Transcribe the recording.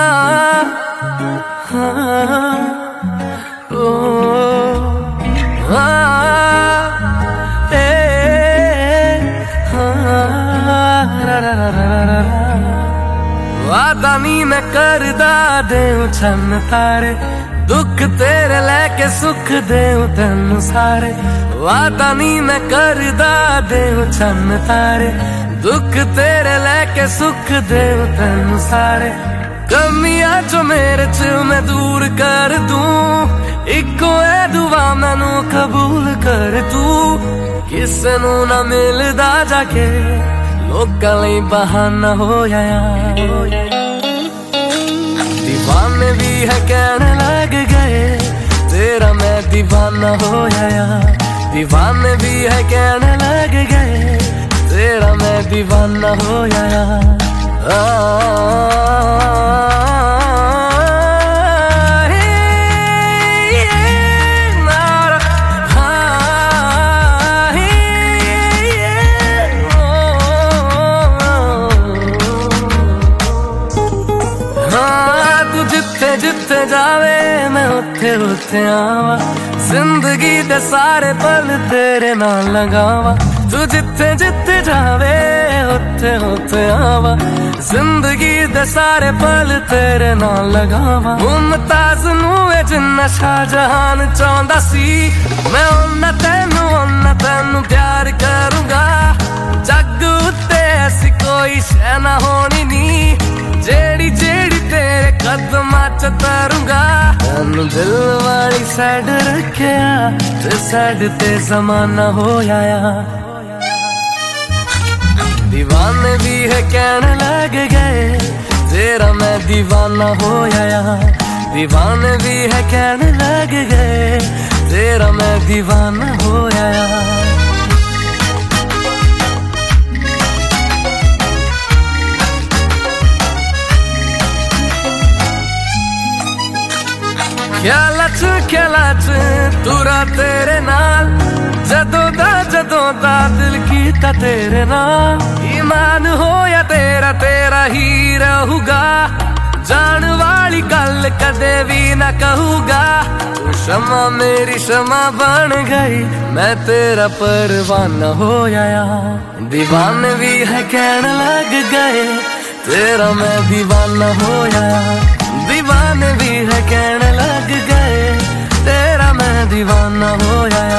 वादा नी मैं करदा देऊं छन तारे, दुख तेरे लेके सुख देऊं तेनू सारे। वादा नी मैं करदा देऊं छन तारे, दुख तेरे लेके सुख देऊं तेनू सारे। कमियां जो मेरे च मैं दूर कर दूं, इको है दुआ मैनू कबूल कर तू। किसे नू ना मिलदा जाके लोकां लई बहाना होया। दीवाने भी है कहने लग गए तेरा मैं दीवाना होया। दीवाने भी है कहने लग गए तेरा मैं दीवाना होया। जिथे जावे मैं उथे उथे आवा, जिंदगी दे सारे पल तेरे नाल लगावा। तू जिथे जिथे जावे उथे उथे आवा, जिंदगी दे सारे पल तेरे नाल लगावा। मुमताज नू जिन्ना शाहजहान चाहंदा सी, मैं उन्ना तेनू प्यार करूंगा। जग उत्ते ऐसी कोई शै ना होनी नी, जेड़ी जेड़ी तेरे कदमां च तरूंगा। तैनू दिल वाली साइड रखिया ते साइड ते जमाना होया। दीवाने भी है कहने लग गए तेरा मैं दीवाना होया। दीवाने भी है कहने लग गए तेरा मैं दीवाना होया। ख्याला च तुरा तेरे नाल, जदों दा दिल कीता तेरे नाल। ईमान होया तेरा तेरा ही रहूगा, जान वाली गल कदे भी ना कहूगा। तू शमा मेरी शमा बन गई, मैं तेरा परवाना होया। दीवाने भी है कहने लग गए तेरा मैं दीवाना होया। दीवाने भी है कहने लग गए तेरा मैं दीवाना होया।